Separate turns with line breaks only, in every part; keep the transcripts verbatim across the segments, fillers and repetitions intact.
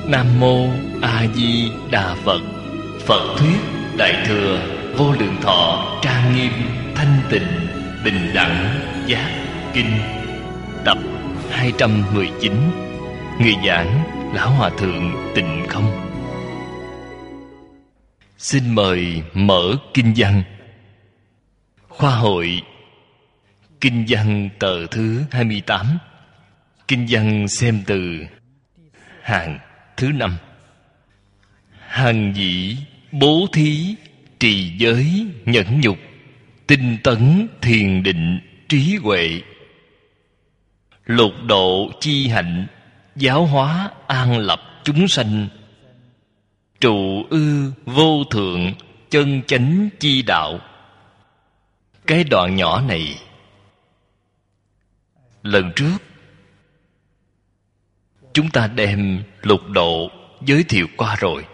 Nam Mô A Di Đà Phật. Phật thuyết Đại thừa Vô Lượng Thọ Trang Nghiêm Thanh Tịnh Bình Đẳng Giác Kinh, tập hai trăm mười chín. Người giảng Lão Hòa Thượng Tịnh Không. Xin mời mở kinh văn. Khoa hội kinh văn tờ thứ hai mươi tám. Kinh văn xem từ hàng thứ năm. Hàng dĩ bố thí trì giới nhẫn nhục, tinh tấn thiền định trí huệ, lục độ chi hạnh, giáo hóa an lập chúng sanh, trụ ư vô thượng chân chánh chi đạo. Cái đoạn nhỏ này lần trước chúng ta đem lục độ giới thiệu qua rồi.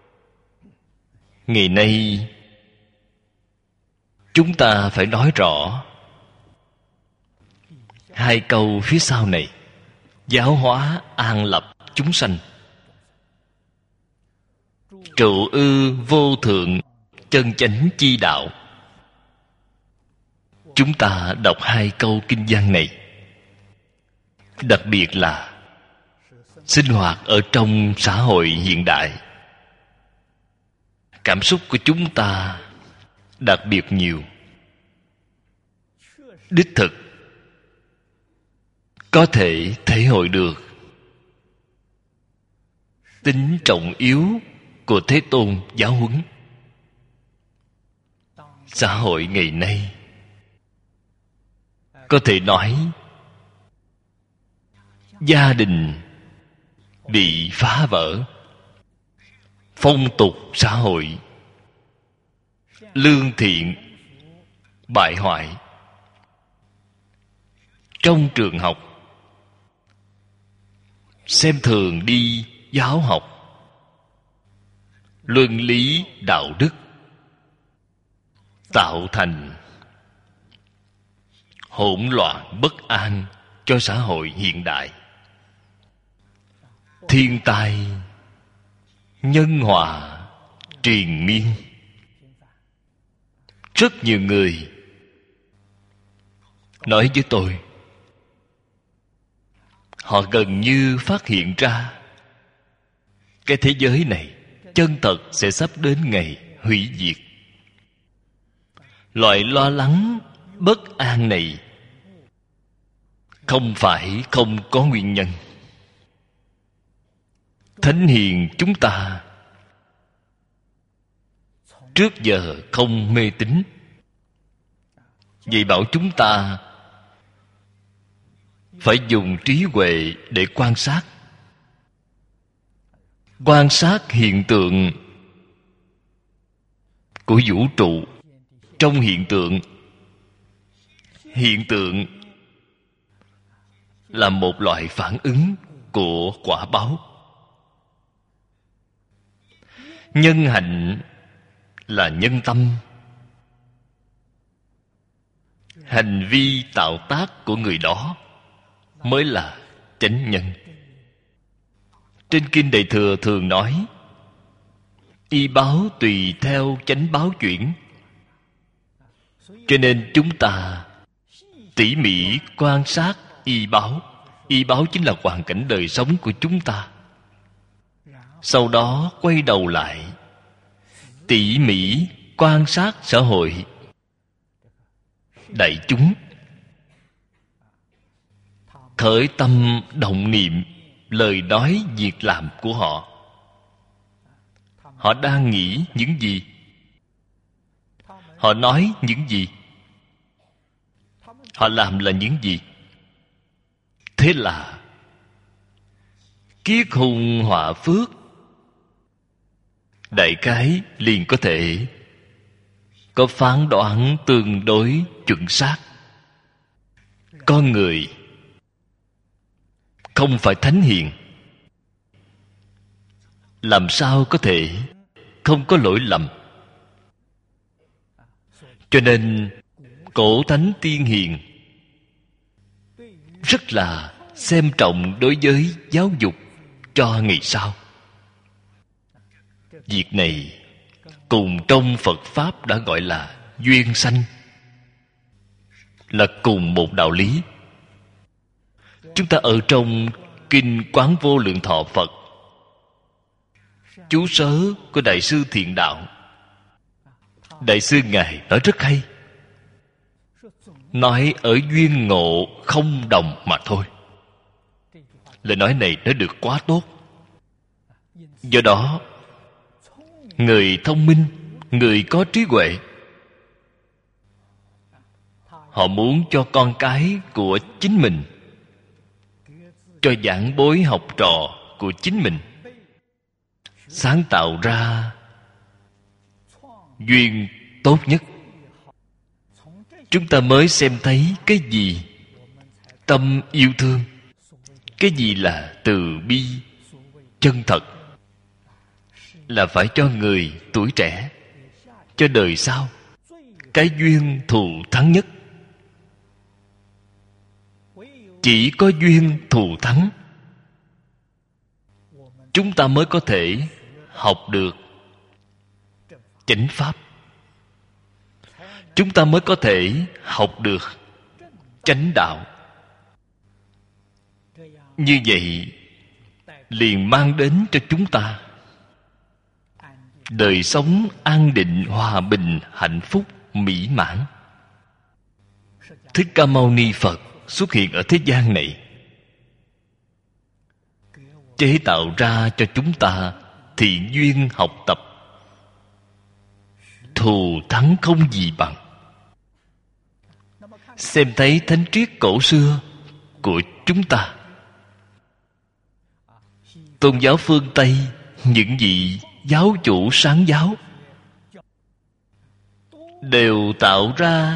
Ngày nay chúng ta phải nói rõ hai câu phía sau này: giáo hóa an lập chúng sanh, trụ ư vô thượng chân chánh chi đạo. Chúng ta đọc hai câu kinh văn này, đặc biệt là sinh hoạt ở trong xã hội hiện đại, cảm xúc của chúng ta đặc biệt nhiều. Đích thực có thể thể hội được tính trọng yếu của Thế Tôn giáo huấn. Xã hội ngày nay có thể nói gia đình bị phá vỡ, phong tục xã hội, lương thiện bại hoại. Trong trường học xem thường đi giáo học, luân lý đạo đức, tạo thành hỗn loạn bất an cho xã hội hiện đại. Thiên tai nhân họa triền miên. Rất nhiều người nói với tôi, họ gần như phát hiện ra cái thế giới này chân thật sẽ sắp đến ngày hủy diệt. Loại lo lắng bất an này không phải không có nguyên nhân. Thánh hiền chúng ta trước giờ không mê tín, vậy bảo chúng ta phải dùng trí huệ để quan sát. Quan sát hiện tượng của vũ trụ. Trong hiện tượng, hiện tượng là một loại phản ứng của quả báo. Nhân hạnh là nhân tâm, hành vi tạo tác của người đó mới là chánh nhân. Trên Kinh Đại Thừa thường nói y báo tùy theo chánh báo chuyển. Cho nên chúng ta tỉ mỉ quan sát y báo. Y báo chính là hoàn cảnh đời sống của chúng ta. Sau đó quay đầu lại tỉ mỉ quan sát xã hội đại chúng, khởi tâm động niệm, lời nói việc làm của họ. Họ đang nghĩ những gì? Họ nói những gì? Họ làm là những gì? Thế là kiết hung họa phước đại khái liền có thể có phán đoán tương đối chuẩn xác. Con người không phải thánh hiền, làm sao có thể không có lỗi lầm? Cho nên cổ thánh tiên hiền rất là xem trọng đối với giáo dục cho ngày sau. Việc này cùng trong Phật Pháp đã gọi là duyên sanh, là cùng một đạo lý. Chúng ta ở trong Kinh Quán Vô Lượng Thọ Phật chú sớ của Đại sư Thiện Đạo, Đại sư Ngài nói rất hay, nói ở duyên ngộ không đồng mà thôi. Lời nói này nói được quá tốt. Do đó, người thông minh, người có trí huệ, họ muốn cho con cái của chính mình, cho giảng bối học trò của chính mình sáng tạo ra duyên tốt nhất. Chúng ta mới xem thấy cái gì tâm yêu thương, cái gì là từ bi chân thật, là phải cho người tuổi trẻ, cho đời sau cái duyên thù thắng nhất. Chỉ có duyên thù thắng, chúng ta mới có thể học được chánh pháp, chúng ta mới có thể học được chánh đạo. Như vậy liền mang đến cho chúng ta đời sống an định, hòa bình, hạnh phúc, mỹ mãn. Thích Ca Mâu Ni Phật xuất hiện ở thế gian này, chế tạo ra cho chúng ta thiện duyên học tập, thù thắng không gì bằng. Xem thấy thánh triết cổ xưa của chúng ta, tôn giáo phương Tây, những vị giáo chủ sáng giáo đều tạo ra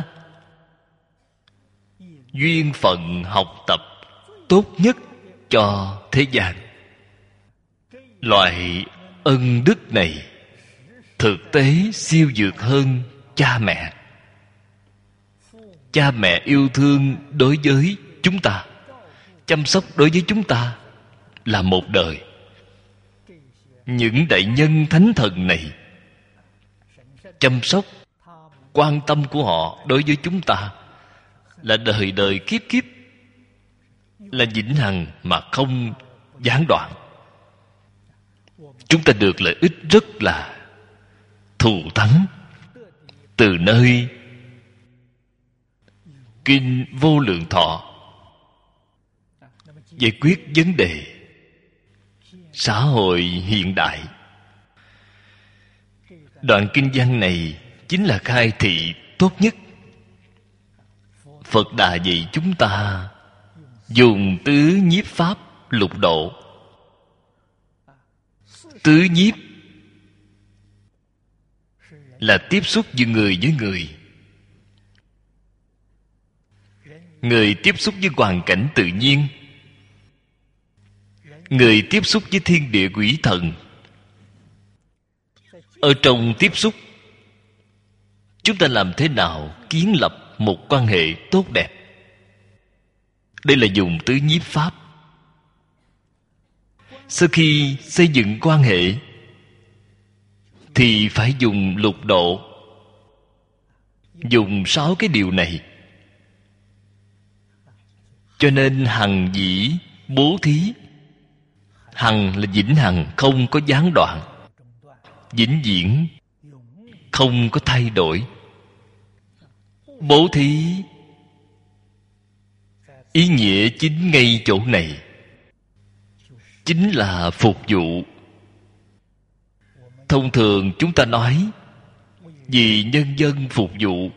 duyên phận học tập tốt nhất cho thế gian. Loại ân đức này thực tế siêu vượt hơn cha mẹ. Cha mẹ yêu thương đối với chúng ta, chăm sóc đối với chúng ta là một đời. Những đại nhân thánh thần này, chăm sóc, quan tâm của họ đối với chúng ta là đời đời kiếp kiếp, là vĩnh hằng mà không gián đoạn. Chúng ta được lợi ích rất là thù thắng từ nơi Kinh Vô Lượng Thọ giải quyết vấn đề xã hội hiện đại. Đoạn kinh văn này chính là khai thị tốt nhất. Phật Đà dạy chúng ta dùng tứ nhiếp pháp lục độ. Tứ nhiếp là tiếp xúc giữa người với người. Người tiếp xúc với hoàn cảnh tự nhiên, người tiếp xúc với thiên địa quỷ thần. Ở trong tiếp xúc, chúng ta làm thế nào kiến lập một quan hệ tốt đẹp? Đây là dùng tứ nhiếp pháp. Sau khi xây dựng quan hệ thì phải dùng lục độ, dùng sáu cái điều này. Cho nên hằng dĩ bố thí. Hằng là vĩnh hằng, không có gián đoạn, vĩnh viễn không có thay đổi. Bố thí ý nghĩa chính ngay chỗ này, chính là phục vụ. Thông thường chúng ta nói vì nhân dân phục vụ.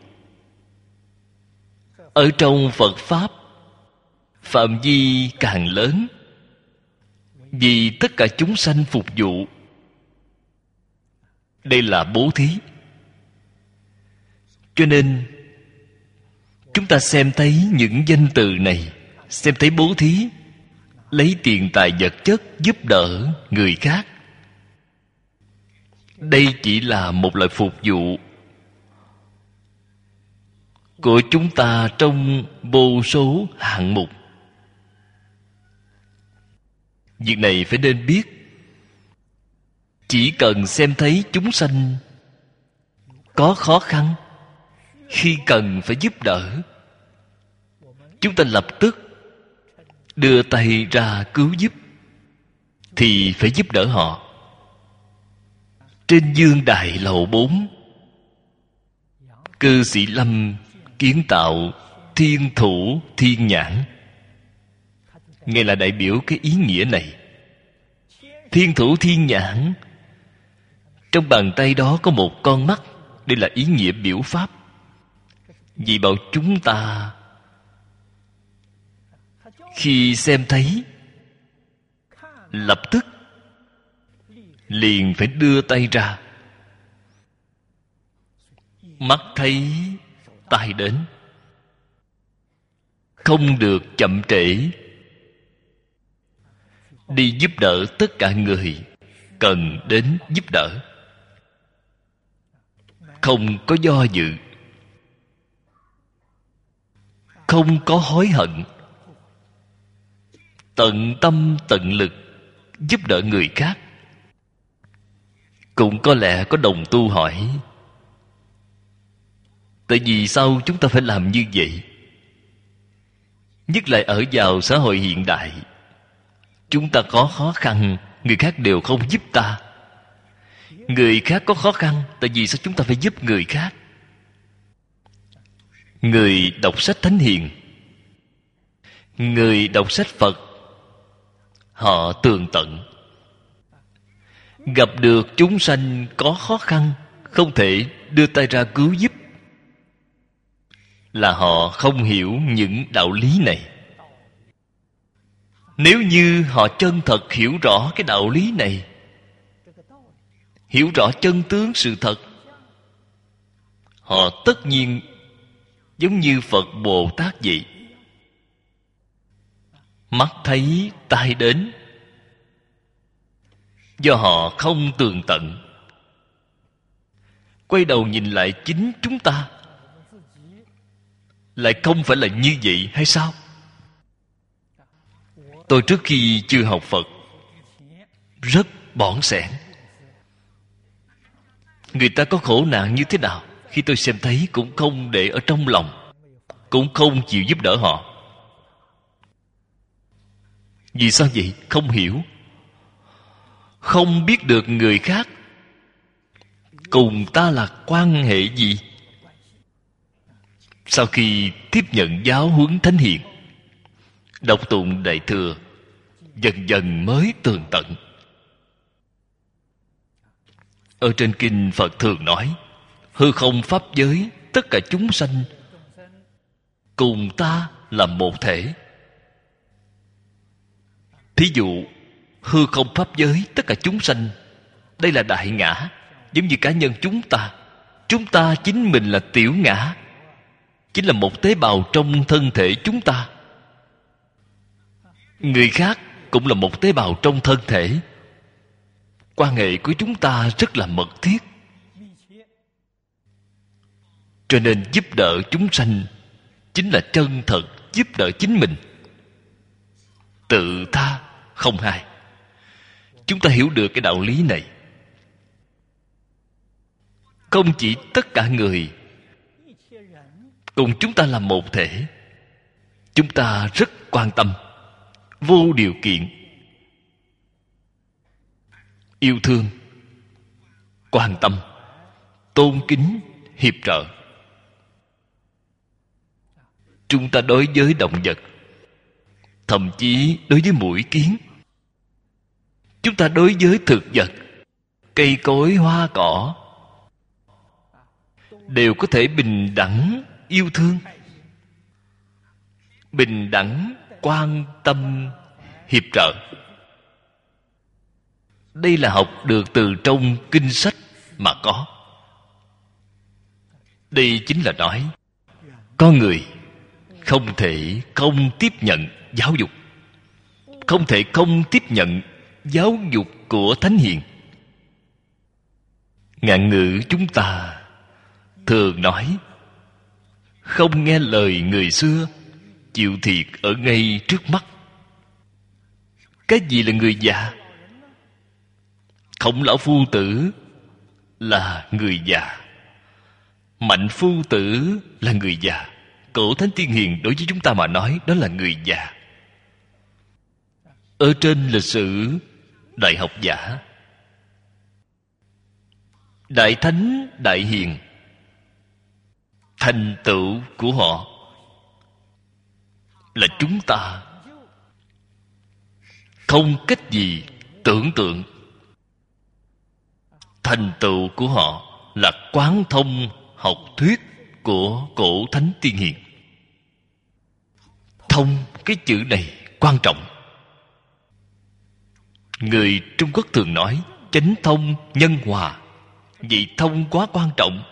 Ở trong Phật Pháp, phạm vi càng lớn, vì tất cả chúng sanh phục vụ. Đây là bố thí. Cho nên chúng ta xem thấy những danh từ này, xem thấy bố thí, lấy tiền tài vật chất giúp đỡ người khác. Đây chỉ là một loại phục vụ của chúng ta trong vô số hạng mục. Việc này phải nên biết. chỉ cần xem thấy chúng sanh có khó khăn, khi cần phải giúp đỡ, chúng ta lập tức đưa tay ra cứu giúp, thì phải giúp đỡ họ. Trên Dương Đài lầu bốn, Cư Sĩ Lâm kiến tạo Thiên Thủ Thiên Nhãn. Ngài là đại biểu cái ý nghĩa này. Thiên Thủ Thiên Nhãn, trong bàn tay đó có một con mắt. Đây là ý nghĩa biểu pháp. Vì bảo chúng ta khi xem thấy, lập tức liền phải đưa tay ra. Mắt thấy, tai đến, không được chậm trễ, đi giúp đỡ tất cả người cần đến giúp đỡ, không có do dự, không có hối hận, tận tâm tận lực giúp đỡ người khác. Cũng có lẽ có đồng tu hỏi, tại vì sao chúng ta phải làm như vậy? Nhất là ở vào xã hội hiện đại, chúng ta có khó khăn, người khác đều không giúp ta. Người khác có khó khăn, tại vì sao chúng ta phải giúp người khác? Người đọc sách Thánh Hiền, người đọc sách Phật, họ tường tận. Gặp được chúng sanh có khó khăn, không thể đưa tay ra cứu giúp, là họ không hiểu những đạo lý này. Nếu như họ chân thật hiểu rõ cái đạo lý này, hiểu rõ chân tướng sự thật, họ tất nhiên giống như Phật Bồ Tát vậy. Mắt thấy, tai đến, do họ không tường tận. Quay đầu nhìn lại chính chúng ta, lại không phải là như vậy hay sao? Tôi trước khi chưa học Phật, rất bỏng sẻn. Người ta có khổ nạn như thế nào, khi tôi xem thấy cũng không để ở trong lòng, cũng không chịu giúp đỡ họ. Vì sao vậy? Không hiểu. Không biết được người khác cùng ta là quan hệ gì. Sau khi tiếp nhận giáo huấn Thánh Hiền, đọc tụng Đại Thừa, dần dần mới tường tận. Ở trên kinh Phật thường nói, hư không pháp giới, tất cả chúng sanh cùng ta là một thể. Thí dụ, hư không pháp giới, tất cả chúng sanh, đây là đại ngã, giống như cá nhân chúng ta. Chúng ta chính mình là tiểu ngã, chính là một tế bào trong thân thể chúng ta. Người khác cũng là một tế bào trong thân thể. Quan hệ của chúng ta rất là mật thiết. Cho nên giúp đỡ chúng sanh chính là chân thật giúp đỡ chính mình. Tự tha không hai. Chúng ta hiểu được cái đạo lý này. Không chỉ tất cả người cùng chúng ta là một thể, chúng ta rất quan tâm, vô điều kiện yêu thương, quan tâm, tôn kính, hiệp trợ. Chúng ta đối với động vật, thậm chí đối với muỗi kiến, chúng ta đối với thực vật, cây cối hoa cỏ, đều có thể bình đẳng yêu thương, bình đẳng quan tâm, hiệp trợ. Đây là học được từ trong kinh sách mà có. Đây chính là nói có người không thể không tiếp nhận giáo dục, không thể không tiếp nhận giáo dục của Thánh Hiền. Ngạn ngữ chúng ta thường nói, không nghe lời người xưa, chịu thiệt ở ngay trước mắt. Cái gì là người già? Khổng lão phu tử là người già, Mạnh phu tử là người già. Cổ Thánh Tiên Hiền đối với chúng ta mà nói, đó là người già. Ở trên lịch sử đại học giả, đại thánh đại hiền, thành tựu của họ là chúng ta không cách gì tưởng tượng. Thành tựu của họ là quán thông học thuyết của Cổ Thánh Tiên Hiền. Thông, cái chữ này quan trọng. Người Trung Quốc thường nói chánh thông nhân hòa. Vì thông quá quan trọng,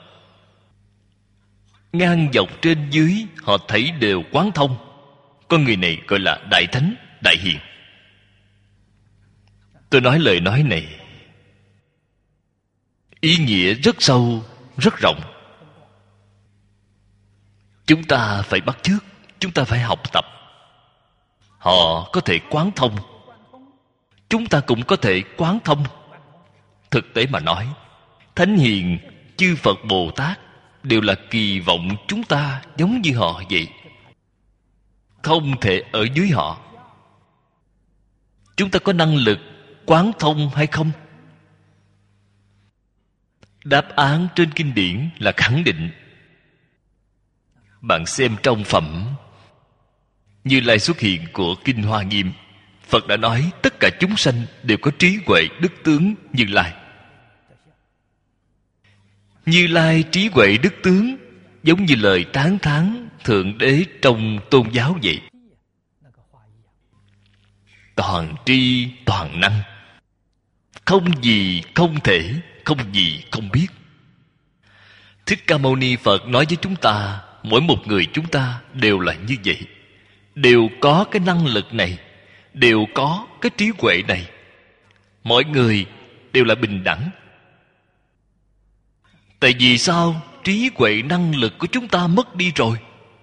ngang dọc trên dưới họ thấy đều quán thông. Con người này gọi là đại thánh đại hiền. Tôi nói lời nói này ý nghĩa rất sâu, rất rộng. Chúng ta phải bắt chước, chúng ta phải học tập. Họ có thể quán thông, chúng ta cũng có thể quán thông. Thực tế mà nói, Thánh Hiền, chư Phật Bồ Tát đều là kỳ vọng chúng ta giống như họ vậy. Không thể ở dưới họ. Chúng ta có năng lực quán thông hay không? Đáp án trên kinh điển là khẳng định. Bạn xem trong phẩm Như Lai xuất hiện của Kinh Hoa Nghiêm, Phật đã nói tất cả chúng sanh đều có trí huệ đức tướng Như Lai. Như Lai trí huệ đức tướng giống như lời tán thán Thượng Đế trong tôn giáo vậy. Toàn tri toàn năng, không gì không thể, không gì không biết. Thích Ca Mâu Ni Phật nói với chúng ta, mỗi một người chúng ta đều là như vậy, đều có cái năng lực này, đều có cái trí huệ này. Mọi người đều là bình đẳng. Tại vì sao trí huệ năng lực của chúng ta mất đi rồi?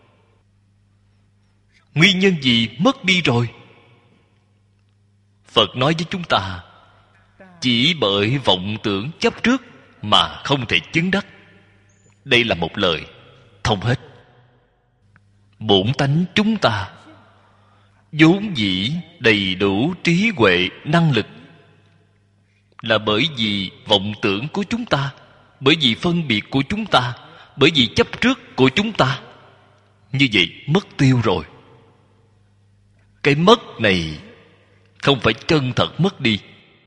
Nguyên nhân gì mất đi rồi? Phật nói với chúng ta, chỉ bởi vọng tưởng chấp trước mà không thể chứng đắc. Đây là một lời thông hết. Bổn tánh chúng ta vốn dĩ đầy đủ trí huệ năng lực, là bởi vì vọng tưởng của chúng ta, bởi vì phân biệt của chúng ta, bởi vì chấp trước của chúng ta. Như vậy mất tiêu rồi. Cái mất này không phải chân thật mất đi.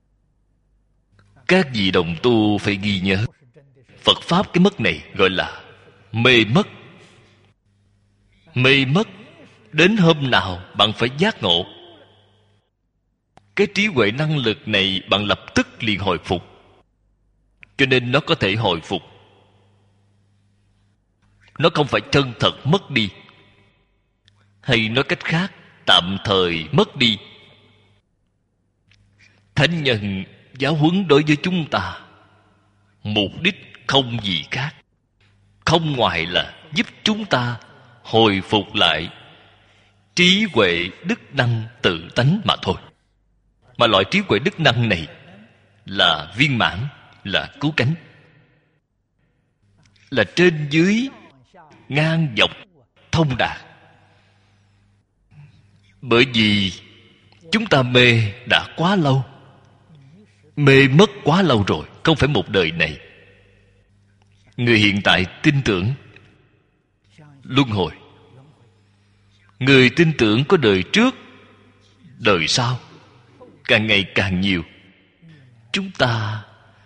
Các vị đồng tu phải ghi nhớ, Phật Pháp cái mất này gọi là mê mất. Mê mất đến hôm nào bạn phải giác ngộ. Cái trí huệ năng lực này bạn lập tức liền hồi phục. Cho nên nó có thể hồi phục. Nó không phải chân thật mất đi. Hay nói cách khác, tạm thời mất đi. Thánh nhân giáo huấn đối với chúng ta, mục đích không gì khác, không ngoài là giúp chúng ta hồi phục lại trí huệ đức năng tự tánh mà thôi. Mà loại trí huệ đức năng này là viên mãn, là cứu cánh, là trên dưới ngang dọc thông đạt. Bởi vì chúng ta mê đã quá lâu, mê mất quá lâu rồi, không phải một đời này. Người hiện tại tin tưởng luân hồi, người tin tưởng có đời trước, đời sau, càng ngày càng nhiều. Chúng ta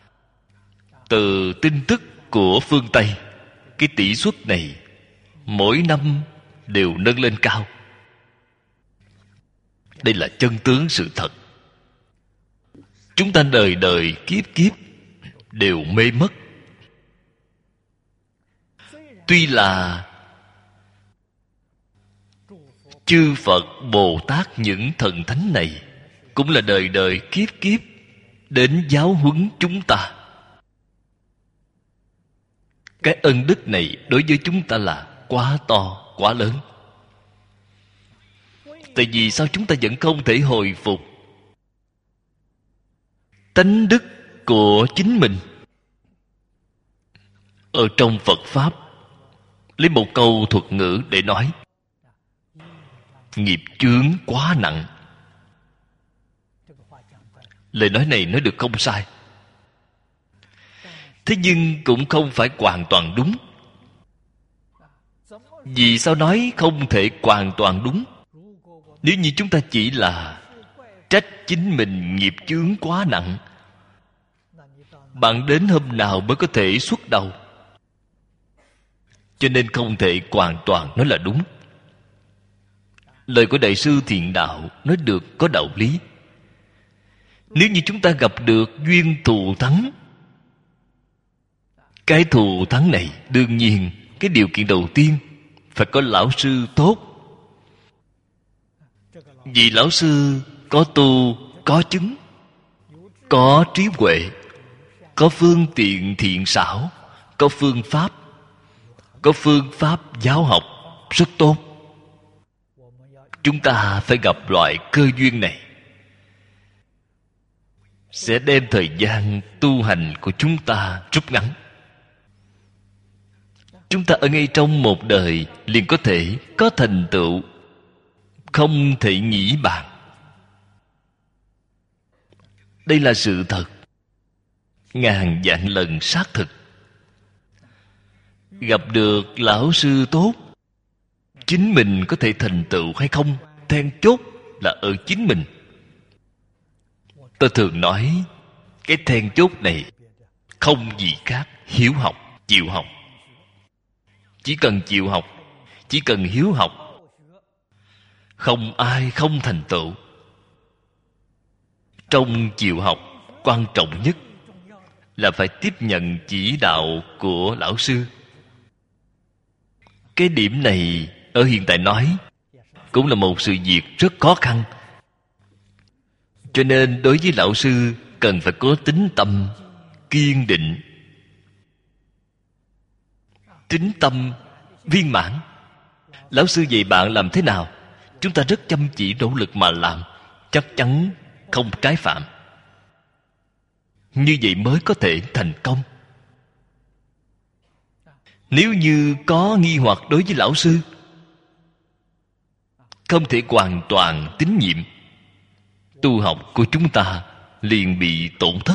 từ tin tức của phương Tây, cái tỷ suất này mỗi năm đều nâng lên cao. Đây là chân tướng sự thật. Chúng ta đời đời kiếp kiếp đều mê mất. Tuy là chư Phật Bồ Tát những thần thánh này cũng là đời đời kiếp kiếp đến giáo huấn chúng ta. Cái ân đức này đối với chúng ta là quá to, quá lớn. Tại vì sao chúng ta vẫn không thể hồi phục tánh đức của chính mình. Ở trong Phật Pháp, lấy một câu thuật ngữ để nói: nghiệp chướng quá nặng. Lời nói này nói được không sai, thế nhưng cũng không phải hoàn toàn đúng. Vì sao nói không thể hoàn toàn đúng? Nếu như chúng ta chỉ là trách chính mình nghiệp chướng quá nặng, bạn đến hôm nào mới có thể xuất đầu? Cho nên không thể hoàn toàn nói là đúng. Lời của Đại sư Thiện Đạo nói được có đạo lý. Nếu như chúng ta gặp được duyên thù thắng, cái thù thắng này đương nhiên cái điều kiện đầu tiên phải có lão sư tốt. Vì lão sư có tu, có chứng, có trí huệ, có phương tiện thiện xảo, có phương pháp, có phương pháp giáo học rất tốt. Chúng ta phải gặp loại cơ duyên này, sẽ đem thời gian tu hành của chúng ta rút ngắn. Chúng ta ở ngay trong một đời liền có thể có thành tựu, không thể nghĩ bàn. Đây là sự thật, ngàn vạn lần xác thực. Gặp được lão sư tốt, chính mình có thể thành tựu hay không, then chốt là ở chính mình. Tôi thường nói, cái then chốt này không gì khác, hiếu học, chịu học. Chỉ cần chịu học, chỉ cần hiếu học, không ai không thành tựu. Trong chịu học, quan trọng nhất là phải tiếp nhận chỉ đạo của lão sư. Cái điểm này ở hiện tại nói cũng là một sự việc rất khó khăn. Cho nên đối với lão sư cần phải có tín tâm kiên định, tín tâm viên mãn. Lão sư dạy bạn làm thế nào, chúng ta rất chăm chỉ nỗ lực mà làm, chắc chắn không trái phạm. Như vậy mới có thể thành công. Nếu như có nghi hoặc đối với lão sư, không thể hoàn toàn tín nhiệm, tu học của chúng ta liền bị tổn thất.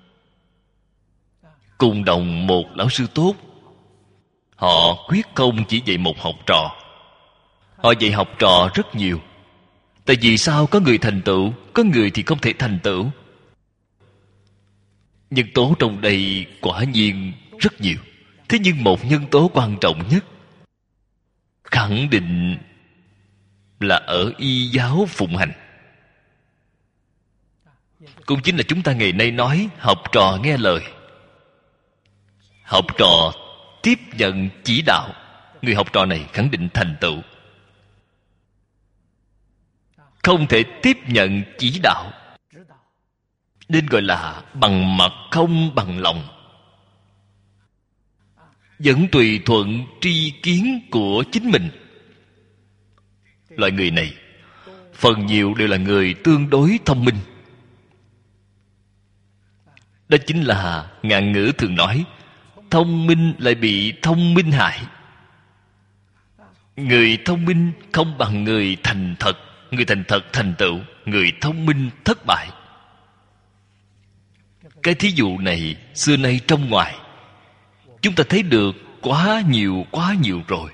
Cùng đồng một lão sư tốt, họ quyết không chỉ dạy một học trò, họ dạy học trò rất nhiều. Tại vì sao có người thành tựu, có người thì không thể thành tựu? Nhân tố trong đây quả nhiên rất nhiều. Thế nhưng một nhân tố quan trọng nhất khẳng định là ở y giáo phụng hành. Cũng chính là chúng ta ngày nay nói học trò nghe lời. Học trò tiếp nhận chỉ đạo, người học trò này khẳng định thành tựu. Không thể tiếp nhận chỉ đạo, nên gọi là bằng mặt không bằng lòng, vẫn tùy thuận tri kiến của chính mình. Loại người này phần nhiều đều là người tương đối thông minh. Đó chính là ngạn ngữ thường nói, thông minh lại bị thông minh hại. Người thông minh không bằng người thành thật, người thành thật thành tựu, người thông minh thất bại. Cái thí dụ này xưa nay trong ngoài chúng ta thấy được quá nhiều quá nhiều rồi.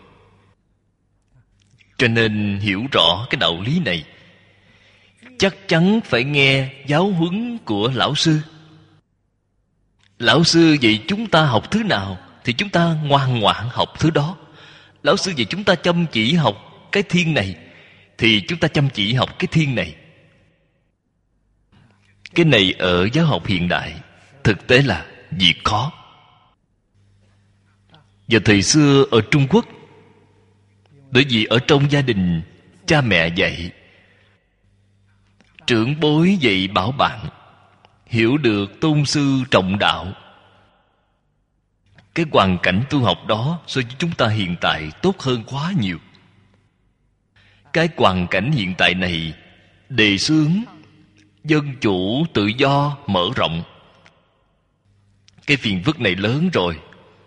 Cho nên hiểu rõ cái đạo lý này, chắc chắn phải nghe giáo huấn của lão sư. Lão sư dạy chúng ta học thứ nào thì chúng ta ngoan ngoãn học thứ đó. Lão sư dạy chúng ta chăm chỉ học cái thiên này thì chúng ta chăm chỉ học cái thiên này. Cái này ở giáo học hiện đại thực tế là việc khó. Và thời xưa ở Trung Quốc, bởi vì ở trong gia đình cha mẹ dạy, trưởng bối dạy bảo bạn, hiểu được tôn sư trọng đạo, cái hoàn cảnh tu học đó so với chúng ta hiện tại tốt hơn quá nhiều. Cái hoàn cảnh hiện tại này, đề xướng dân chủ tự do mở rộng, cái phiền phức này lớn rồi.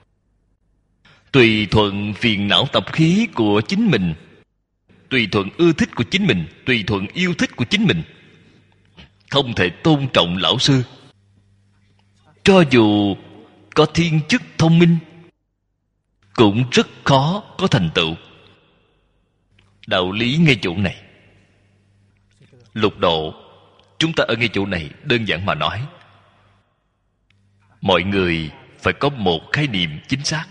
Tùy thuận phiền não tập khí của chính mình, tùy thuận ưa thích của chính mình, tùy thuận yêu thích của chính mình, không thể tôn trọng lão sư. Cho dù có thiên chức thông minh, cũng rất khó có thành tựu. Đạo lý ngay chỗ này. Lục độ, chúng ta ở ngay chỗ này, đơn giản mà nói, mọi người phải có một khái niệm chính xác.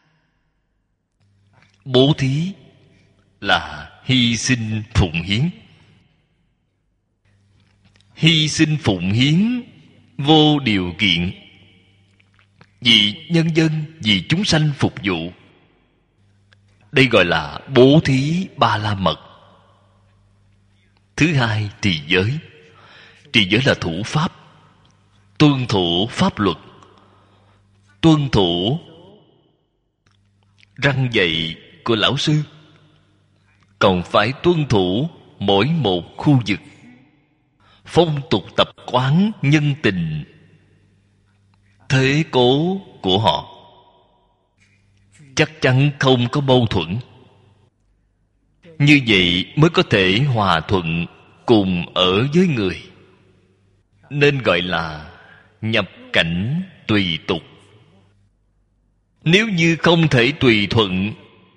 Bố thí là hy sinh phụng hiến. Hy sinh phụng hiến vô điều kiện, vì nhân dân, vì chúng sanh phục vụ. Đây gọi là bố thí ba la mật. Thứ hai, trì giới. Trì giới là thủ pháp, tuân thủ pháp luật, tuân thủ răn dạy của lão sư, còn phải tuân thủ mỗi một khu vực, phong tục tập quán, nhân tình, thế cố của họ, chắc chắn không có mâu thuẫn. Như vậy mới có thể hòa thuận cùng ở với người, nên gọi là nhập cảnh tùy tục. Nếu như không thể tùy thuận,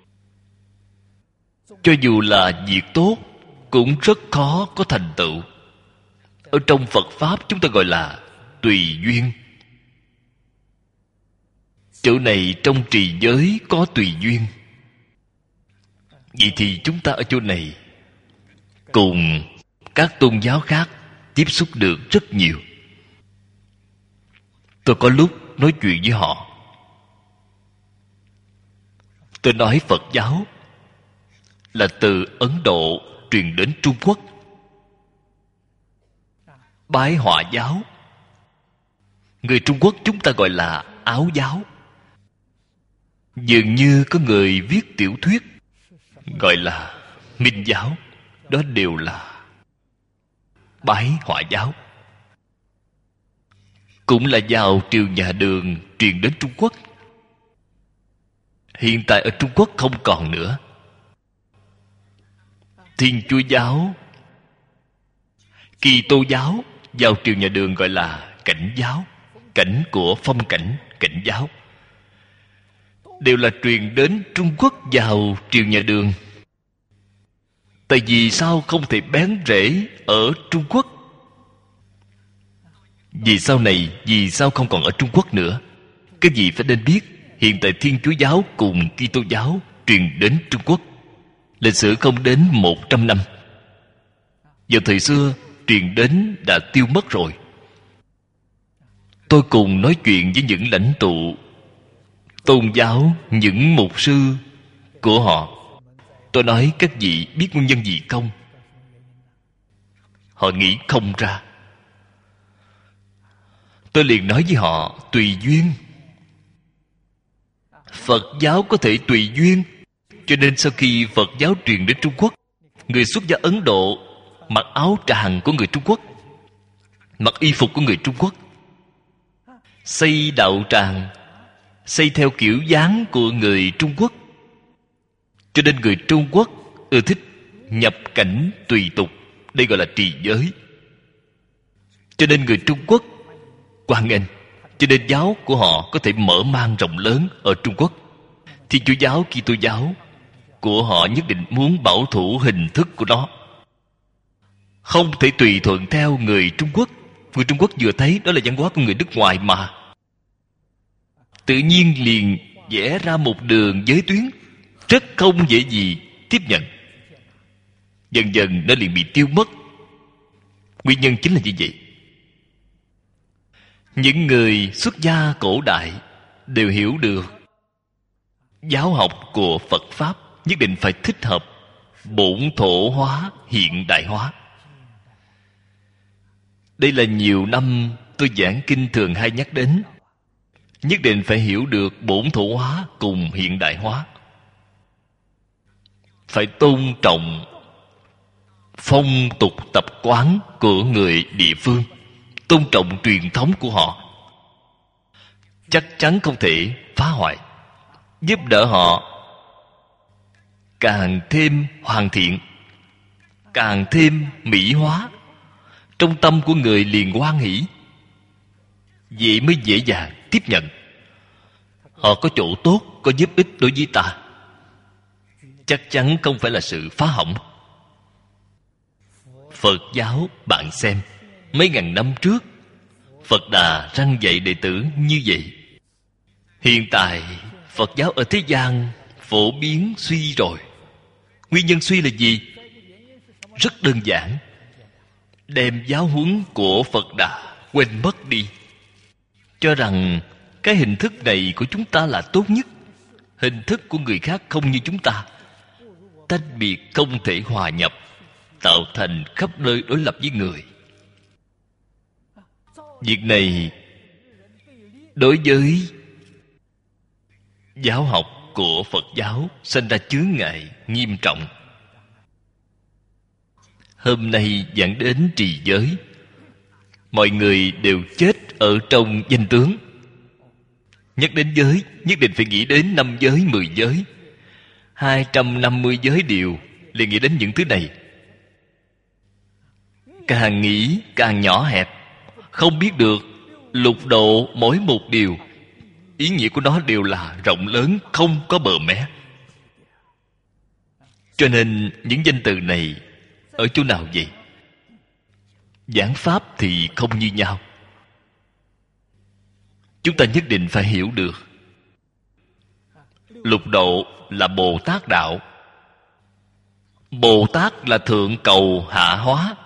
cho dù là việc tốt cũng rất khó có thành tựu. Ở trong Phật Pháp chúng ta gọi là tùy duyên. Chỗ này trong trì giới có tùy duyên. Vậy thì chúng ta ở chỗ này cùng các tôn giáo khác tiếp xúc được rất nhiều. Tôi có lúc nói chuyện với họ, tôi nói Phật giáo là từ Ấn Độ truyền đến Trung Quốc. Bái Họa giáo, người Trung Quốc chúng ta gọi là Áo giáo. Dường như có người viết tiểu thuyết gọi là Minh giáo. Đó đều là Bái Họa giáo, cũng là vào triều nhà Đường truyền đến Trung Quốc. Hiện tại ở Trung Quốc không còn nữa. Thiên Chúa giáo, Kitô giáo vào triều nhà Đường gọi là Cảnh giáo. Cảnh của phong cảnh, Cảnh giáo đều là truyền đến Trung Quốc vào triều nhà Đường. Tại vì sao không thể bén rễ ở Trung Quốc? Vì sau này, vì sao không còn ở Trung Quốc nữa? Cái gì phải nên biết. Hiện tại Thiên Chúa giáo cùng Kitô giáo truyền đến Trung Quốc, lịch sử không đến một trăm năm. Vào thời xưa truyền đến đã tiêu mất rồi. Tôi cùng nói chuyện với những lãnh tụ tôn giáo, những mục sư của họ. Tôi nói các vị biết nguyên nhân gì không? Họ nghĩ không ra. Tôi liền nói với họ tùy duyên. Phật giáo có thể tùy duyên, cho nên sau khi Phật giáo truyền đến Trung Quốc, người xuất gia Ấn Độ mặc áo tràng của người Trung Quốc, mặc y phục của người Trung Quốc, xây đạo tràng xây theo kiểu dáng của người Trung Quốc. Cho nên người Trung Quốc ưa thích nhập cảnh tùy tục. Đây gọi là trì giới. Cho nên người Trung Quốc hoan nghênh. Cho nên giáo của họ có thể mở mang rộng lớn ở Trung Quốc. Thiên Chúa giáo, Kitô giáo của họ nhất định muốn bảo thủ hình thức của nó, không thể tùy thuận theo người Trung Quốc. Người Trung Quốc vừa thấy đó là văn hóa của người nước ngoài mà, tự nhiên liền vẽ ra một đường giới tuyến rất không dễ gì tiếp nhận. Dần dần nó liền bị tiêu mất. Nguyên nhân chính là như vậy. Những người xuất gia cổ đại đều hiểu được giáo học của Phật Pháp nhất định phải thích hợp bổn thổ hóa, hiện đại hóa. Đây là nhiều năm tôi giảng kinh thường hay nhắc đến. Nhất định phải hiểu được bổn thổ hóa cùng hiện đại hóa. Phải tôn trọng phong tục tập quán của người địa phương, tôn trọng truyền thống của họ. chắc chắn không thể phá hoại. Giúp đỡ họ càng thêm hoàn thiện, càng thêm mỹ hóa. Trong tâm của người liền hoan hỷ, vậy mới dễ dàng tiếp nhận. Họ có chỗ tốt, có giúp ích đối với ta, chắc chắn không phải là sự phá hỏng. Phật giáo bạn xem, mấy ngàn năm trước Phật Đà răn dạy đệ tử như vậy. Hiện tại Phật giáo ở thế gian phổ biến suy rồi. Nguyên nhân suy là gì? Rất đơn giản, đem giáo huấn của Phật Đà quên mất đi, cho rằng cái hình thức này của chúng ta là tốt nhất, hình thức của người khác không như chúng ta, tách biệt không thể hòa nhập, tạo thành khắp nơi đối lập với người. Việc này đối với giáo học của Phật giáo sinh ra chướng ngại nghiêm trọng. Hôm nay giảng đến trì giới, mọi người đều chết ở trong danh tướng. Nhắc đến giới, nhất định phải nghĩ đến năm giới, mười giới, hai trăm năm mươi giới điều, liền nghĩ đến những thứ này. Càng nghĩ càng nhỏ hẹp, không biết được lục độ mỗi một điều, ý nghĩa của nó đều là rộng lớn, không có bờ mé. Cho nên những danh từ này ở chỗ nào vậy? Giảng pháp thì không như nhau. Chúng ta nhất định phải hiểu được, lục độ là Bồ Tát đạo. Bồ Tát là thượng cầu hạ hóa.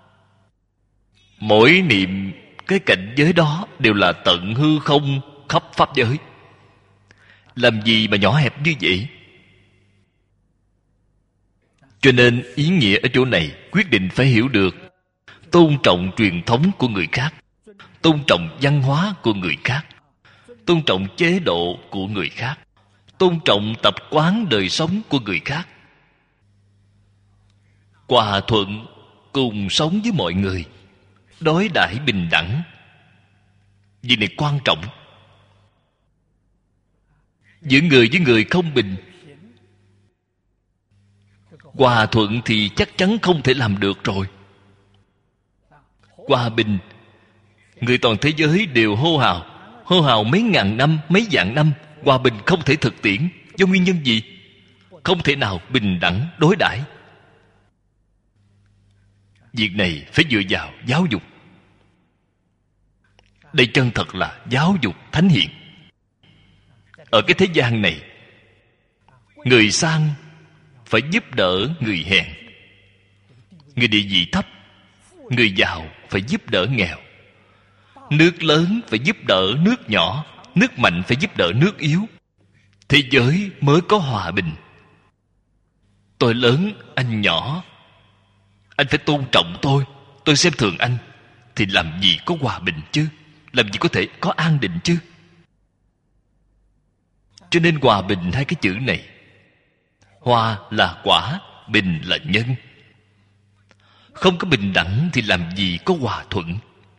Mỗi niệm cái cảnh giới đó đều là tận hư không khắp pháp giới. Làm gì mà nhỏ hẹp như vậy? Cho nên ý nghĩa ở chỗ này quyết định phải hiểu được tôn trọng truyền thống của người khác, tôn trọng văn hóa của người khác, tôn trọng chế độ của người khác, tôn trọng tập quán đời sống của người khác, hòa thuận cùng sống với mọi người, đối đãi bình đẳng. Việc này quan trọng. Giữa người với người không bình, hòa thuận thì chắc chắn không thể làm được rồi. Hòa bình, người toàn thế giới đều hô hào, hô hào mấy ngàn năm, mấy vạn năm, hòa bình không thể thực tiễn. Do nguyên nhân gì? Không thể nào bình đẳng đối đãi. Việc này phải dựa vào giáo dục. Đây chân thật là giáo dục thánh hiền. Ở cái thế gian này, người sang phải giúp đỡ người hèn, người địa vị thấp, người giàu phải giúp đỡ nghèo, nước lớn phải giúp đỡ nước nhỏ, nước mạnh phải giúp đỡ nước yếu. Thế giới mới có hòa bình. Tôi lớn, anh nhỏ, anh phải tôn trọng tôi, tôi xem thường anh, thì làm gì có hòa bình chứ? Làm gì có thể có an định chứ? Cho nên hòa bình hai cái chữ này, hòa là quả, bình là nhân. Không có bình đẳng thì làm gì có hòa thuận.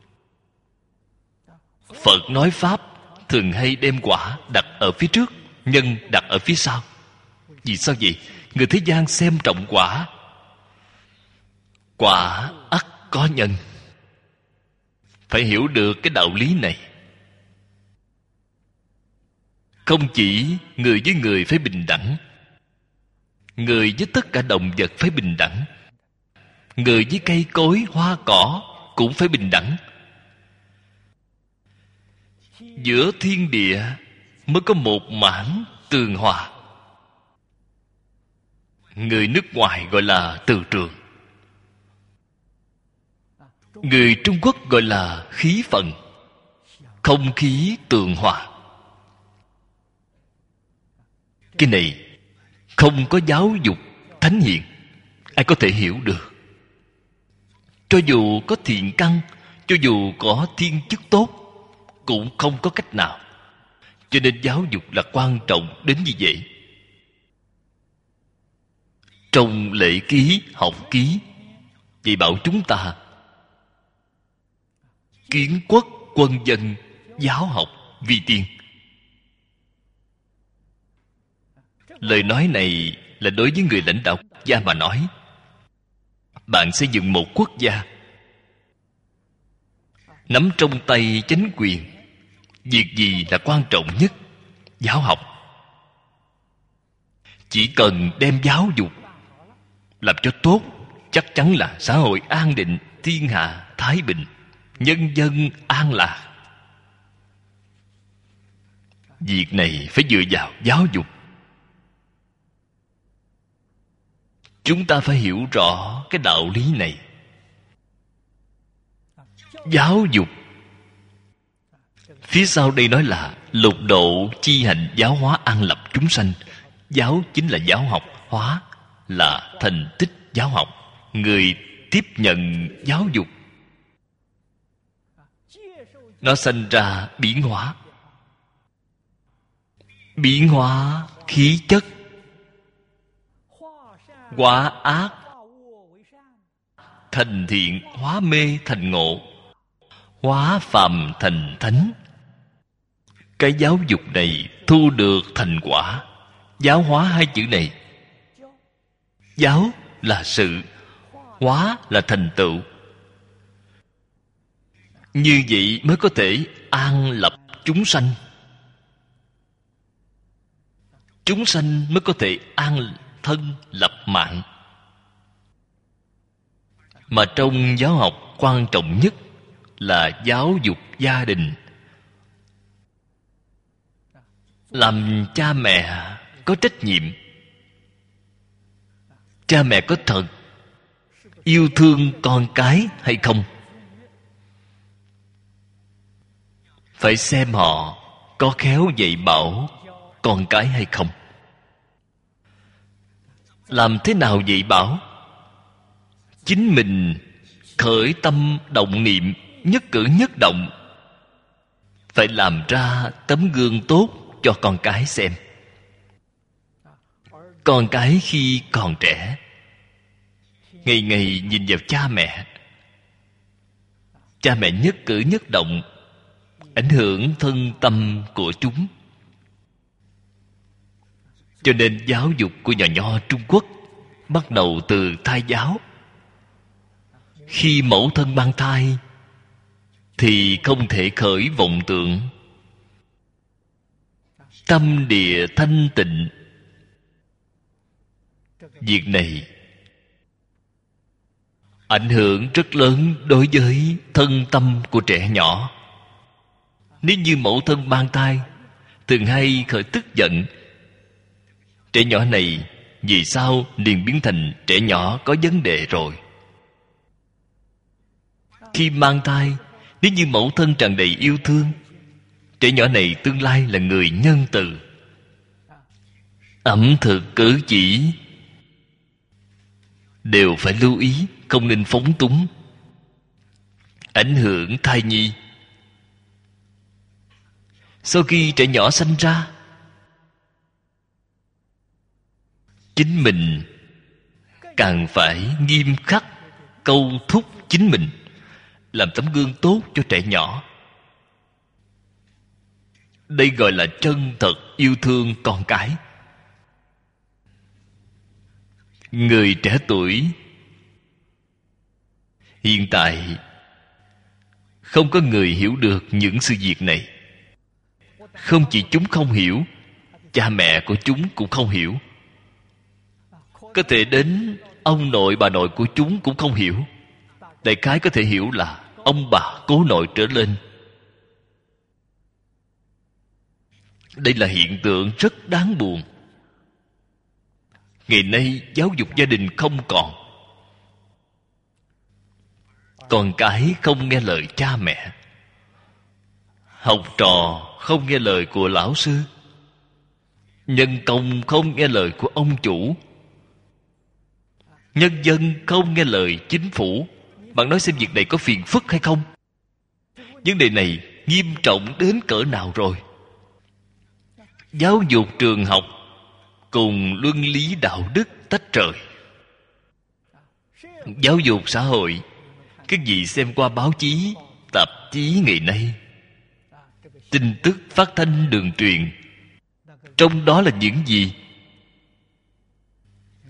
Phật nói pháp thường hay đem quả đặt ở phía trước, nhân đặt ở phía sau. Vì sao vậy? Người thế gian xem trọng quả. Quả ắt có nhân. Phải hiểu được cái đạo lý này. Không chỉ người với người phải bình đẳng, người với tất cả động vật phải bình đẳng, người với cây cối hoa cỏ cũng phải bình đẳng. Giữa thiên địa mới có một mảng tường hòa. Người nước ngoài gọi là từ trường, người Trung Quốc gọi là khí phần, không khí tường hòa. Cái này không có giáo dục thánh hiền, ai có thể hiểu được. Cho dù có thiện căn, cho dù có thiên chức tốt, cũng không có cách nào. Cho nên giáo dục là quan trọng đến như vậy. Trong lễ ký, học ký chỉ bảo chúng ta kiến quốc quân dân, giáo học vi tiên. Lời nói này là đối với người lãnh đạo quốc gia mà nói. Bạn xây dựng một quốc gia, nắm trong tay chính quyền, việc gì là quan trọng nhất? Giáo học. Chỉ cần đem giáo dục làm cho tốt, chắc chắn là xã hội an định, thiên hạ thái bình, nhân dân an lạc. Việc này phải dựa vào giáo dục. Chúng ta phải hiểu rõ cái đạo lý này. Giáo dục, phía sau đây nói là lục độ chi hành giáo hóa an lập chúng sanh. Giáo chính là giáo học, hóa là thành tích giáo học. Người tiếp nhận giáo dục, nó sinh ra biến hóa. Biến hóa khí chất, hóa ác thành thiện, hóa mê thành ngộ, hóa phàm thành thánh. Cái giáo dục này thu được thành quả. Giáo hóa hai chữ này, giáo là sự, hóa là thành tựu. Như vậy mới có thể an lập chúng sanh. Chúng sanh mới có thể an thân lập mạng. Mà trong giáo học quan trọng nhất là giáo dục gia đình. Làm cha mẹ có trách nhiệm. Cha mẹ có thật yêu thương con cái hay không? Phải xem họ có khéo dạy bảo con cái hay không. Làm thế nào dạy bảo? Chính mình khởi tâm động niệm, nhất cử nhất động, phải làm ra tấm gương tốt cho con cái xem. Con cái khi còn trẻ, ngày ngày nhìn vào cha mẹ, cha mẹ nhất cử nhất động ảnh hưởng thân tâm của chúng. Cho nên giáo dục của nhà nho Trung Quốc bắt đầu từ thai giáo. Khi mẫu thân mang thai thì không thể khởi vọng tưởng. Tâm địa thanh tịnh. Việc này ảnh hưởng rất lớn đối với thân tâm của trẻ nhỏ. Nếu như mẫu thân mang thai thường hay khởi tức giận, trẻ nhỏ này vì sao liền biến thành trẻ nhỏ có vấn đề rồi. Khi mang thai, nếu như mẫu thân tràn đầy yêu thương, trẻ nhỏ này tương lai là người nhân từ. Ẩm thực cử chỉ đều phải lưu ý, không nên phóng túng, ảnh hưởng thai nhi. Sau khi trẻ nhỏ sanh ra, chính mình càng phải nghiêm khắc câu thúc chính mình, làm tấm gương tốt cho trẻ nhỏ. Đây gọi là chân thật yêu thương con cái. Người trẻ tuổi hiện tại không có người hiểu được những sự việc này. Không chỉ chúng không hiểu, cha mẹ của chúng cũng không hiểu. Có thể đến ông nội bà nội của chúng cũng không hiểu. Đại khái có thể hiểu là ông bà cố nội trở lên. Đây là hiện tượng rất đáng buồn. Ngày nay giáo dục gia đình không còn. Con cái không nghe lời cha mẹ, học trò không nghe lời của lão sư, nhân công không nghe lời của ông chủ, nhân dân không nghe lời chính phủ. Bạn nói xem việc này có phiền phức hay không? Vấn đề này nghiêm trọng đến cỡ nào rồi? Giáo dục trường học cùng luân lý đạo đức tách rời. Giáo dục xã hội, các vị xem qua báo chí, tạp chí ngày nay, tin tức phát thanh đường truyền, trong đó là những gì?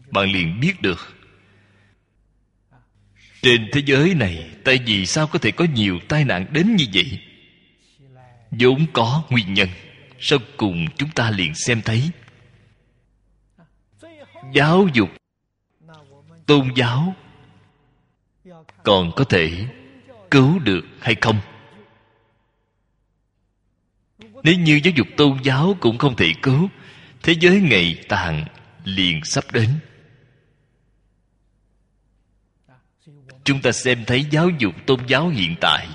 bạn liền biết được trên thế giới này tại vì sao có thể có nhiều tai nạn đến như vậy. Vốn có nguyên nhân. Sau cùng chúng ta liền xem thấy giáo dục tôn giáo còn có thể cứu được hay không. Nếu như giáo dục tôn giáo cũng không thể cứu, thế giới ngày tàn liền sắp đến. Chúng ta xem thấy giáo dục tôn giáo hiện tại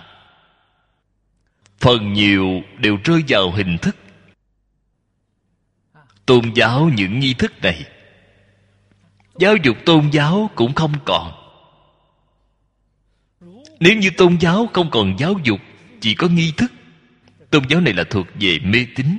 phần nhiều đều rơi vào hình thức tôn giáo. Những nghi thức này, giáo dục tôn giáo cũng không còn. Nếu như tôn giáo không còn giáo dục, chỉ có nghi thức, tôn giáo này là thuộc về mê tín.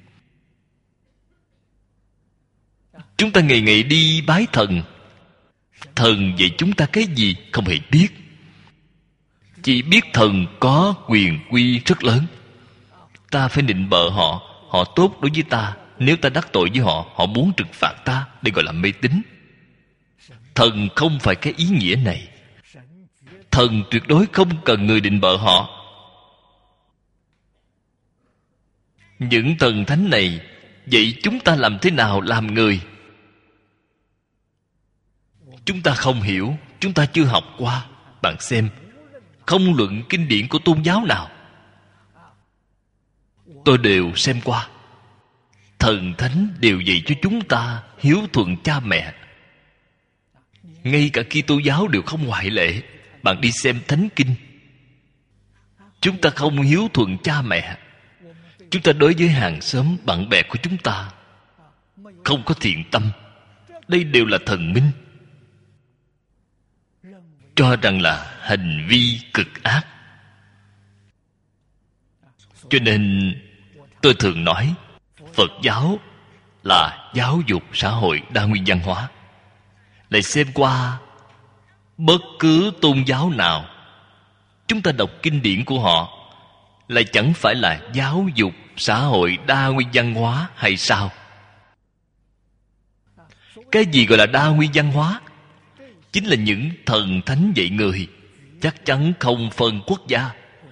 Chúng ta ngày ngày đi bái thần, thần dạy chúng ta cái gì không hề biết. Chỉ biết thần có quyền quy rất lớn, ta phải nịnh bợ họ, họ tốt đối với ta. Nếu ta đắc tội với họ, họ muốn trừng phạt ta. Đây gọi là mê tín. Thần không phải cái ý nghĩa này. Thần tuyệt đối không cần người định bợ họ. Những thần thánh này vậy chúng ta làm thế nào làm người? Chúng ta không hiểu, chúng ta chưa học qua. Bạn xem, không luận kinh điển của tôn giáo nào tôi đều xem qua. Thần thánh đều dạy cho chúng ta hiếu thuận cha mẹ. Ngay cả Kitô giáo đều không ngoại lệ. Bạn đi xem thánh kinh, chúng ta không hiếu thuận cha mẹ. Chúng ta đối với hàng xóm bạn bè của chúng ta không có thiện tâm. Đây đều là thần minh, cho rằng là hành vi cực ác. Cho nên tôi thường nói Phật giáo là giáo dục xã hội đa nguyên văn hóa. Lại xem qua bất cứ tôn giáo nào, chúng ta đọc kinh điển của họ lại chẳng phải là giáo dục xã hội đa nguyên văn hóa hay sao? Cái gì gọi là đa nguyên văn hóa? Chính là những thần thánh dạy người chắc chắn không phân quốc gia,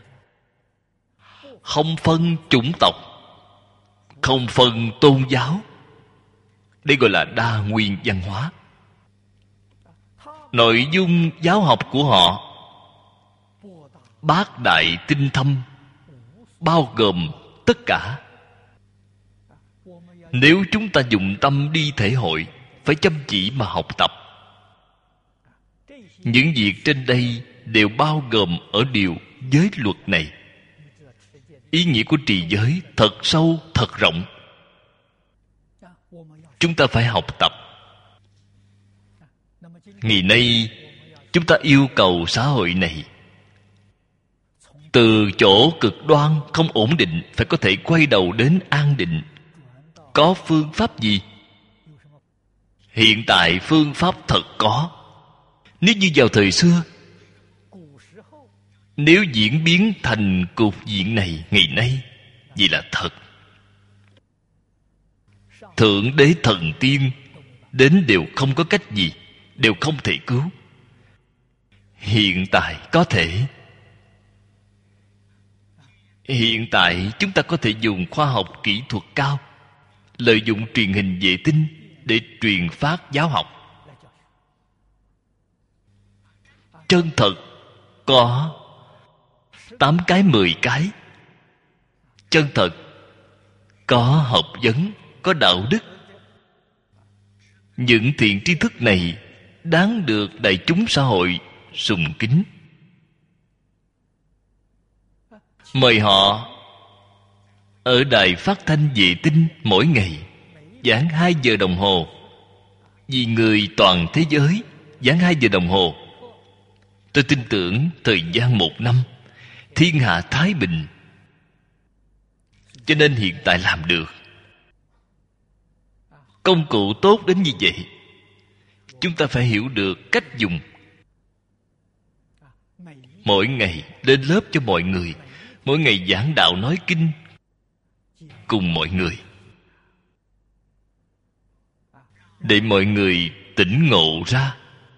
không phân chủng tộc, không phân tôn giáo. Đây gọi là đa nguyên văn hóa. Nội dung giáo học của họ bát đại tinh thâm, bao gồm tất cả. Nếu chúng ta dùng tâm đi thể hội, phải chăm chỉ mà học tập, những việc trên đây đều bao gồm ở điều giới luật này. Ý nghĩa của trì giới thật sâu, thật rộng. Chúng ta phải học tập. Ngày nay chúng ta yêu cầu xã hội này từ chỗ cực đoan không ổn định phải có thể quay đầu đến an định. Có phương pháp gì? Hiện tại phương pháp thật có. Nếu như vào thời xưa, nếu diễn biến thành cục diện này ngày nay, vậy là thật. Thượng đế thần tiên đến đều không có cách gì, đều không thể cứu. Hiện tại có thể. Hiện tại chúng ta có thể dùng khoa học kỹ thuật cao, lợi dụng truyền hình vệ tinh để truyền phát giáo học. Chân thật có tám cái mười cái. Chân thật có học vấn, có đạo đức. Những thiện tri thức này đáng được đại chúng xã hội sùng kính. Mời họ ở đài phát thanh vệ tinh mỗi ngày giảng hai giờ đồng hồ, vì người toàn thế giới giảng hai giờ đồng hồ. Tôi tin tưởng thời gian một năm thiên hạ thái bình. Cho nên hiện tại làm được. Công cụ tốt đến như vậy, chúng ta phải hiểu được cách dùng. Mỗi ngày lên lớp cho mọi người, mỗi ngày giảng đạo nói kinh cùng mọi người, để mọi người tỉnh ngộ ra,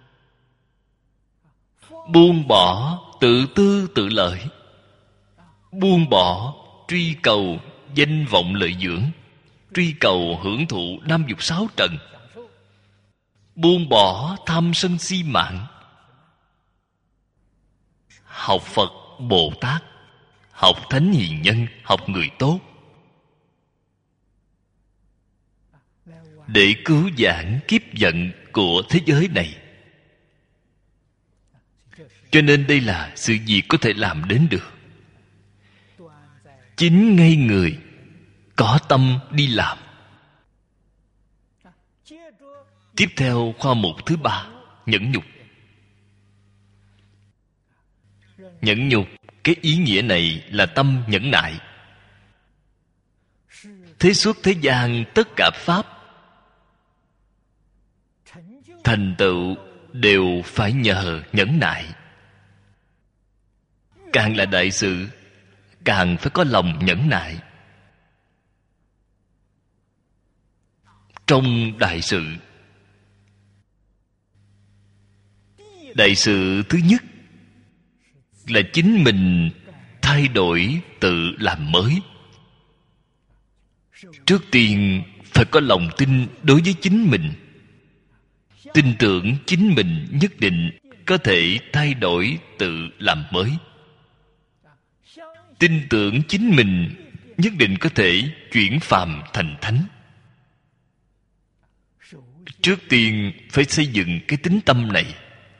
buông bỏ tự tư tự lợi, buông bỏ truy cầu danh vọng lợi dưỡng, truy cầu hưởng thụ năm dục sáu trần, buông bỏ tham sân si mạng, học Phật Bồ Tát, học thánh hiền nhân, học người tốt, để cứu vãn kiếp vận của thế giới này. Cho nên đây là sự việc có thể làm đến được. Chính ngay người có tâm đi làm. Tiếp theo khoa mục thứ ba, nhẫn nhục. Nhẫn nhục, cái ý nghĩa này là tâm nhẫn nại. Thế suốt thế gian tất cả pháp thành tựu đều phải nhờ nhẫn nại. Càng là đại sự, càng phải có lòng nhẫn nại. Trong đại sự, đại sự thứ nhất là chính mình thay đổi tự làm mới. Trước tiên phải có lòng tin đối với chính mình, tin tưởng chính mình nhất định có thể thay đổi tự làm mới, tin tưởng chính mình nhất định có thể chuyển phàm thành thánh. Trước tiên phải xây dựng cái tính tâm này.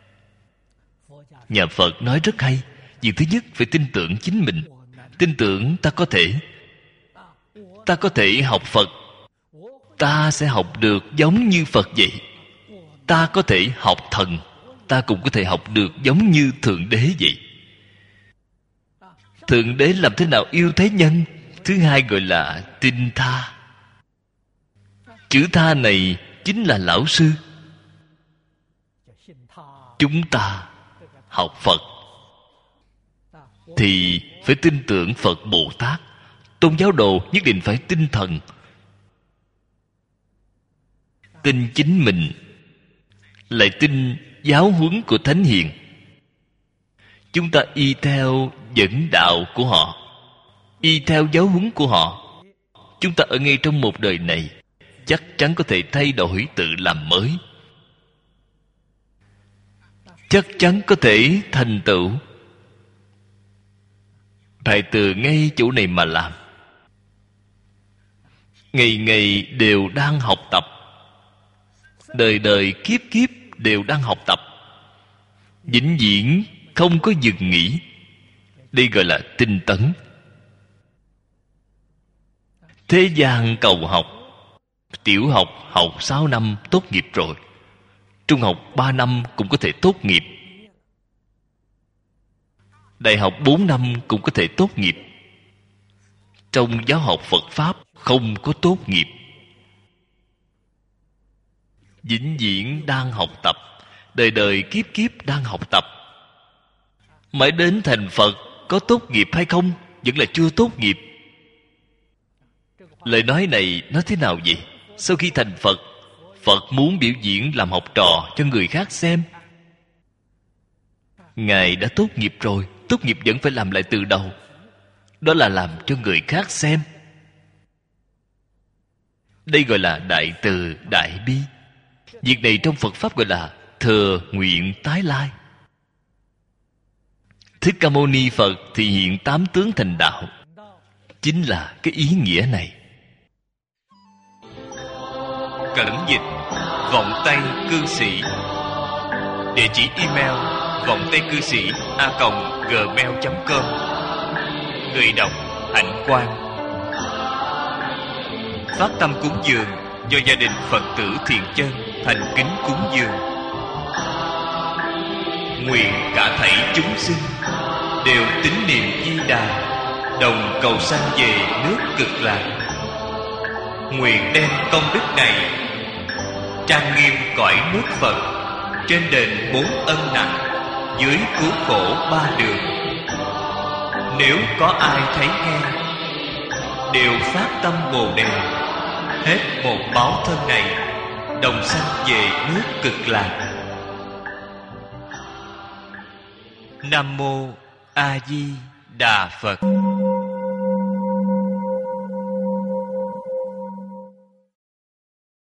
Nhà Phật nói rất hay. Việc thứ nhất phải tin tưởng chính mình, tin tưởng ta có thể ta có thể học Phật, ta sẽ học được giống như Phật vậy. Ta có thể học thần, ta cũng có thể học được giống như Thượng Đế vậy. Thượng Đế làm thế nào yêu thế nhân? Thứ hai gọi là tin tha. Chữ tha này chính là lão sư. Chúng ta học Phật thì phải tin tưởng Phật Bồ Tát. Tôn giáo đồ nhất định phải tin thần, tin chính mình, lại tin giáo huấn của Thánh Hiền. Chúng ta y theo dẫn đạo của họ, y theo giáo huấn của họ, chúng ta ở ngay trong một đời này chắc chắn có thể thay đổi tự làm mới, chắc chắn có thể thành tựu. Phải từ ngay chỗ này mà làm. Ngày ngày đều đang học tập, đời đời kiếp kiếp đều đang học tập, vĩnh viễn không có dừng nghỉ. Đây gọi là tinh tấn. Thế gian cầu học, tiểu học học sáu năm tốt nghiệp rồi, trung học ba năm cũng có thể tốt nghiệp, đại học bốn năm cũng có thể tốt nghiệp. Trong giáo học Phật Pháp không có tốt nghiệp. Vĩnh viễn đang học tập, đời đời kiếp kiếp đang học tập. Mãi đến thành Phật có tốt nghiệp hay không? Vẫn là chưa tốt nghiệp. Lời nói này nói thế nào vậy? Sau khi thành Phật, Phật muốn biểu diễn làm học trò cho người khác xem. Ngài đã tốt nghiệp rồi, tốt nghiệp vẫn phải làm lại từ đầu. Đó là làm cho người khác xem. Đây gọi là đại từ đại bi. Việc này trong Phật Pháp gọi là thừa nguyện tái lai. Thích Ca Mâu Ni Phật thì hiện tám tướng thành đạo, chính là cái ý nghĩa này. Cẩn dịch vọng tây cư sĩ. Địa chỉ email vọng tây cư sĩ a còng gmail chấm com. Người đọc Hạnh Quang. Phát tâm cúng dường do gia đình Phật tử Thiện Chân thành kính cúng dường. Nguyện cả thảy chúng sinh đều tín niệm Di Đà, đồng cầu sanh về nước Cực Lạc. Nguyện đem công đức này trang nghiêm cõi nước Phật, trên đền bốn ân nặng, dưới cứu khổ ba đường. Nếu có ai thấy nghe, đều phát tâm Bồ Đề, hết một báo thân này đồng sanh về nước Cực Lạc. Nam mô A Di Đà Phật.